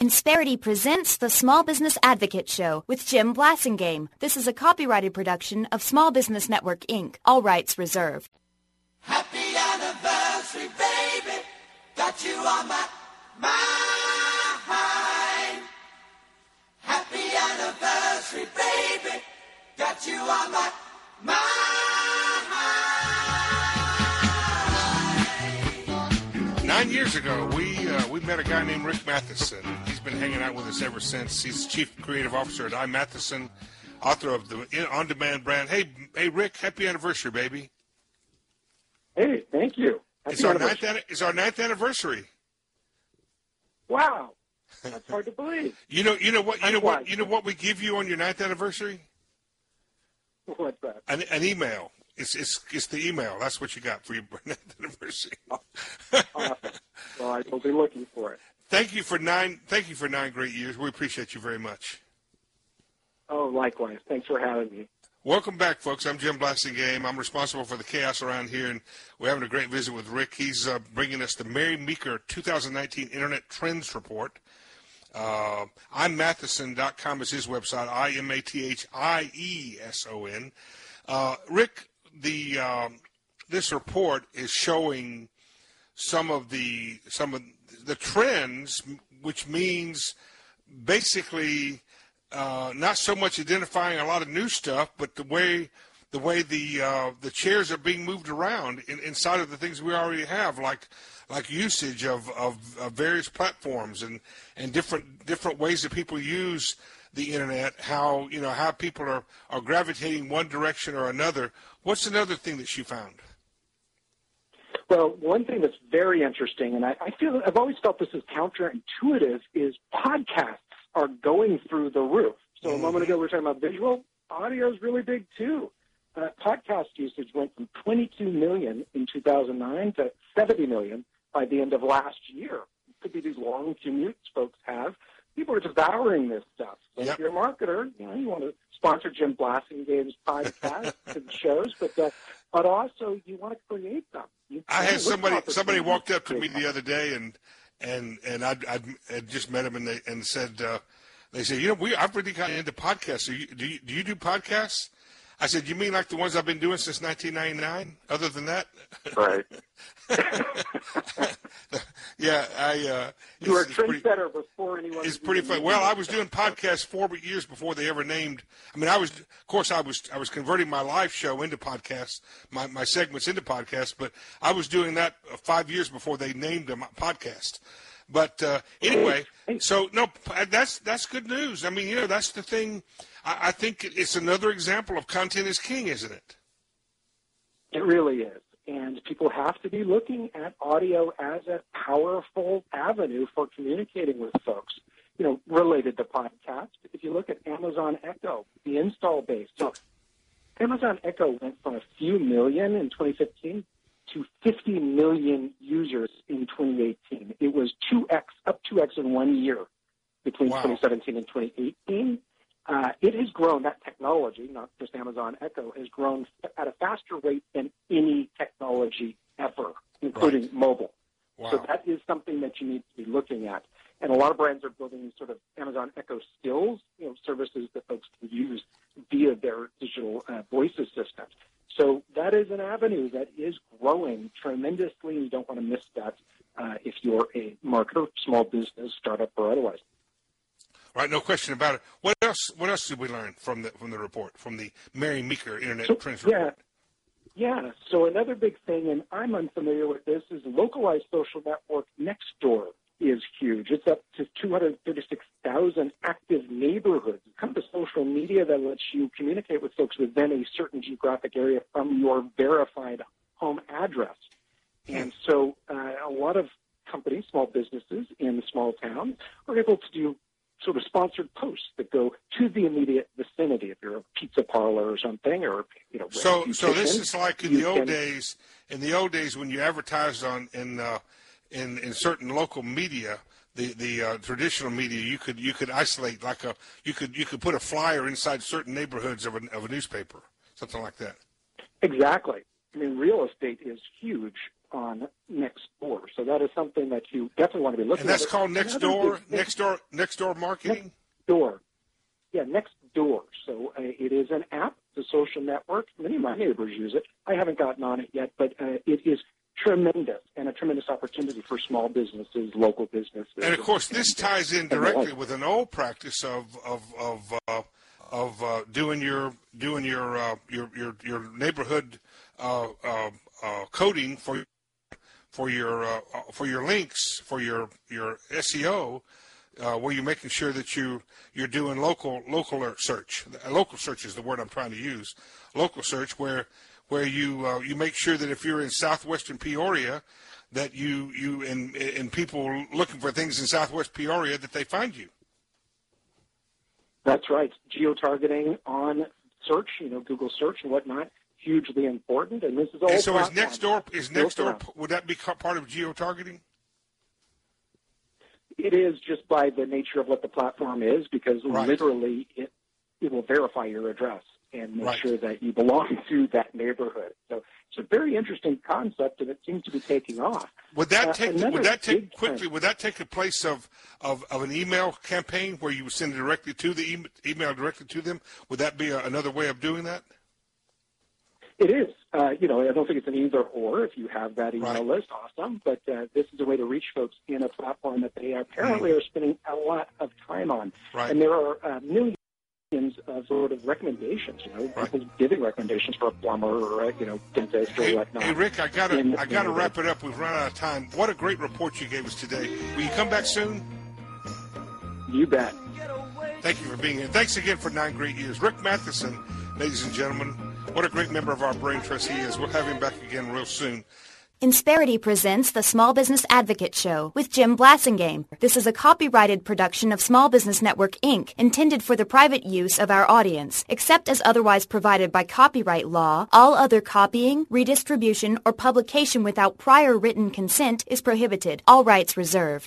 Insperity presents the Small Business Advocate Show with Jim Blasingame. This is a copyrighted production of Small Business Network, Inc. All rights reserved. Happy anniversary, baby. Got you on my mind. Happy anniversary, baby. Got you on my mind. 9 years ago, we met a guy named Rick Matheson. He's been hanging out with us ever since. He's Chief Creative Officer at iMatheson, author of the on-demand brand. Hey, Rick, happy anniversary, baby. Hey, thank you. It's our ninth anniversary. Wow, that's hard to believe. You know what we give you on your 9th anniversary? What's that? An email. It's the email. That's what you got for your 9th anniversary. Awesome. Well, I will be looking for it. Thank you for 9 great years. We appreciate you very much. Oh, likewise. Thanks for having me. Welcome back, folks. I'm Jim Blasingame. I'm responsible for the chaos around here, and we're having a great visit with Rick. He's bringing us the Mary Meeker 2019 Internet Trends Report. iMatheson.com is his website, IMATHIESON. Rick, this report is showing some of the trends, which means basically not so much identifying a lot of new stuff, but the way the chairs are being moved around inside of the things we already have, like usage of various platforms and different ways that people use the internet, how people are gravitating one direction or another. What's another thing that you found? Well, one thing that's very interesting, and I've always felt this is counterintuitive, is podcasts are going through the roof. So a moment ago we were talking about visual. Audio is really big too. Podcast usage went from 22 million in 2009 to 70 million by the end of last year. It could be these long commutes folks have. People are devouring this stuff. So if you're a marketer, you want to sponsor Jim Blasingame's podcast and shows, but also you want to create them. I had somebody walked up to me the other day and I just met him and said they said, I've really gotten into podcasts. So do you do podcasts? I said, you mean like the ones I've been doing since 1999? Other than that, right? Yeah, you were a trendsetter before anyone. It's pretty fun. Well, I was doing podcasts 4 years before they ever named. I mean, I was converting my live show into podcasts, my segments into podcasts, but I was doing that 5 years before they named them podcast. But anyway, so no, that's good news. I mean, that's the thing. I think it's another example of content is king, isn't it? It really is. And people have to be looking at audio as a powerful avenue for communicating with folks, related to podcasts. If you look at Amazon Echo, the install base. So Amazon Echo went from a few million in 2015 to 50 million users in 2018. It was up 2x in 1 year between 2017 and 2018. It has grown, that technology, not just Amazon Echo, has grown at a faster rate than any technology ever, including mobile. Wow. So that is something that you need to be looking at. And a lot of brands are building these sort of Amazon Echo skills, services that folks can use via their digital voice assistant. So that is an avenue that is growing tremendously, and you don't want to miss that if you're a marketer, small business, startup, or otherwise. Right, no question about it. What else did we learn from the report, from the Mary Meeker Internet Trends Report? Yeah. So another big thing, and I'm unfamiliar with this, is localized social network Nextdoor is huge. It's up to 236,000 active neighborhoods. It's kind of a social media that lets you communicate with folks within a certain geographic area from your verified home address. And so a lot of companies, small businesses in small towns, are able to do sort of sponsored posts that go to the immediate vicinity. If you're a pizza parlor or something, or so this is like in the old days. In the old days, when you advertised in certain local media, the traditional media, you could isolate you could put a flyer inside certain neighborhoods of a newspaper, something like that. Exactly. I mean, real estate is huge on Nextdoor. So that is something that you definitely want to be looking at. And that's called Nextdoor? Nextdoor marketing? Nextdoor. Yeah, Nextdoor. So it is an app, it's a social network. Many of my neighbors use it. I haven't gotten on it yet, but it is tremendous and a tremendous opportunity for small businesses, local businesses. And of course, this ties in directly with an old practice of doing your neighborhood coding for your links for your SEO, where you're making sure that you're doing local search. Local search is the word I'm trying to use. Local search where you make sure that if you're in southwestern Peoria, that you and people looking for things in southwest Peoria, that they find you. That's right. Geo-targeting on search, Google search and whatnot, hugely important. And this is all. And so is Nextdoor? Would that be part of geo-targeting? It is, just by the nature of what the platform is, because literally it will verify your address and make sure that you belong to that neighborhood. So it's a very interesting concept, and it seems to be taking off. Would that take a place of an email campaign where you would send it directly to the email directly to them? Would that be another way of doing that? It is. I don't think it's an either or. If you have that email list, awesome. But this is a way to reach folks in a platform that they apparently are spending a lot of time on. Right. And there are millions of sort of recommendations, people giving recommendations for a plumber or dentist or whatnot. Hey Rick, I gotta wrap it up. We've run out of time. What a great report you gave us today. Will you come back soon? You bet. Thank you for being here. Thanks again for 9 great years. Rick Matheson, ladies and gentlemen, what a great member of our Brain Trust he is. We'll have him back again real soon. Insperity presents the Small Business Advocate Show with Jim Blasingame. This is a copyrighted production of Small Business Network, Inc., intended for the private use of our audience. Except as otherwise provided by copyright law, all other copying, redistribution, or publication without prior written consent is prohibited. All rights reserved.